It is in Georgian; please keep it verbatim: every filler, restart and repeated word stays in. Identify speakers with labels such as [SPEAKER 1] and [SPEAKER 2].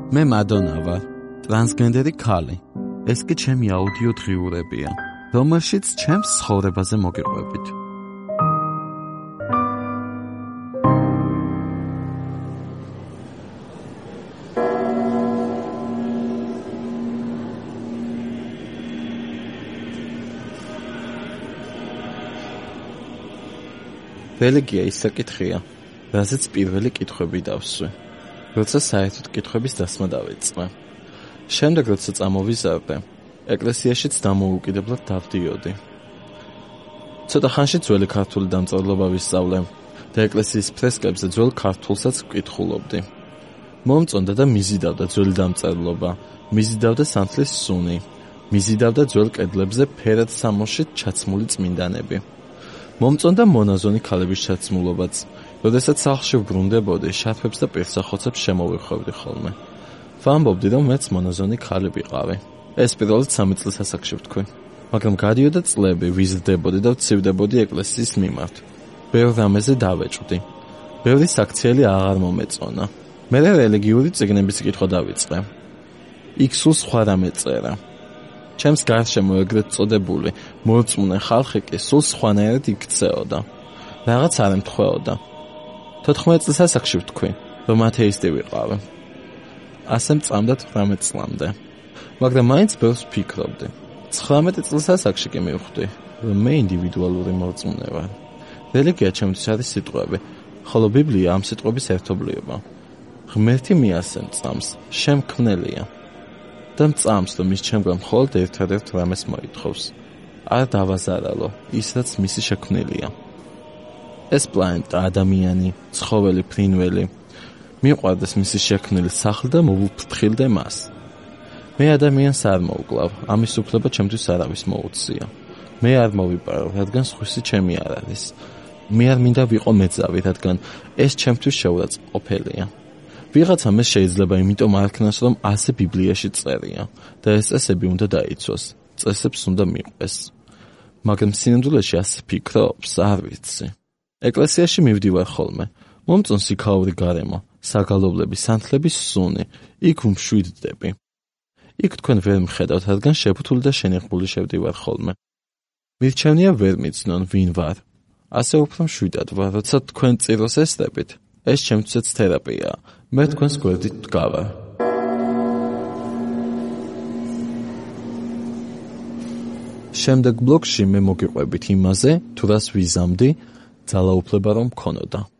[SPEAKER 1] მე მადონა ვარ, ტრანსგენდერი ქალი. ეს კი ჩემი აუდიო დღიურებია, რომელშიც ჩემს ცხოვრებაზე მოგიყვებით. რელიგია ის საკითხია, რაზეც პირველი კითხვები დავსვი, როცა საერთოდ კითხვების დასმა დავიწყე. შემდეგ, როცა წამოვიზარდე, ეკლესიაშიც დამოუკიდებლად დავდიოდი. ცოტა ხანში ძველი ქართული დამწერლობა ვისწავლე და ეკლესიის ფრესკებზე ძველ ქართულსაც ვკითხულობდი. მომწონდა და მიზიდავდა ძველი დამწერლობა, მიზიდავდა სანთლის სუნი, მიზიდავდა ძველ კედლებზე ფერად სამოსში ჩაცმული წმინდანები. მომწონდა მონაზონი ქალების ჩაცმულობაც, როდესაც სახლში ვბრუნდებოდი, შარფებს და პირსახოცებს შემოვიხვევდი ხოლმე. ვამბობდი, რომ მეც მონაზონი ქალი ვიყავი. ეს პირველად სამი წლის ასაკში ვთქვი, მაგრამ გადიოდა წლები, ვიზრდებოდი და ვცივდებოდი ეკლესიის მიმართ. ბევრ რამეზე დავეჭვდი. ბევრი საქციელი აღარ მომეწონა. მე რელიგიური წიგნების კითხვა დავიწყე. იქ სულ სხვა რამე წერა. ჩემს გარშემო ეგრეთ წოდებული მორწმუნე ხალხი კი სულ სხვანაირად იქცეოდა. რაღაც არ ემთხვეოდა. თოთხმეტ წლის ასაკში ვთქვი, რომ ათეისტი ვიყავი. ასე მწამდა თვრამეტ წლამდე. მაგრამ მაინც ბევრს ვფიქრობდი. ცხრამეტი წლის ასაკში კი მივხვდი, რომ მე ინდივიდუალური მორწმუნე ვარ. რელიგია ჩემთვის არის სიტყვები, ხოლო ბიბლია ამ სიტყვების ერთობლიობა. ღმერთი მიასე მწამს, შემქმნელია. და მწამს, რომ ის ჩემგან მხოლოდ ერთადერთ რამეს მოითხოვს. არ დავაზარალო ის, რაც მისი შექმნილია. ეს პლანეტა, ადამიანი, ცხოველი, ფრინველი, მიყვარდეს მისი შექმნილი სახლი და მოვუფრთხილდე მას. მე ადამიანს არ მოვკლავ, ამის უფლება ჩემთვის არავის მოუწია. მე არ მოვიპარავ, რადგან სხვისი ჩემი არ არის. მე არ მინდა ვიყო მეძავი, რადგან ეს ჩემთვის შეურაცხმყოფელია. ვიღაცამ ეს შეიძლება იმიტომ არქნას, რომ ასე ბიბლიაში წერია და ეს წესები უნდა დაიცვას, წესებს უნდა მიყვეს. მაგრამ სინამდვილეში ასე ფიქრობს, არ ვიცი. ეკლესიაში მივდივარ ხოლმე, მომწონს იქაური გარემო, საგალობლები, სანთლების სუნი, იქ ვმშვიდდები. იქ თქვენ ვერ მხედავთ, რადგან შეფუთული და შენიღბული შევდივარ ხოლმე. მირჩევნია ვერ მიცნონ, ვინ ვარ. ასე უფრო მშვიდად ვარ, როცა თქვენ წიროს ესწრებით. ეს ჩემთვისაც თერაპიაა. მე თქვენს გვერდით ვდგავარ. შემდეგ ბლოგში მე მოგიყვებით იმაზე, თუ რას ვიზამდი, ძალაუფლება რომ მქონოდა.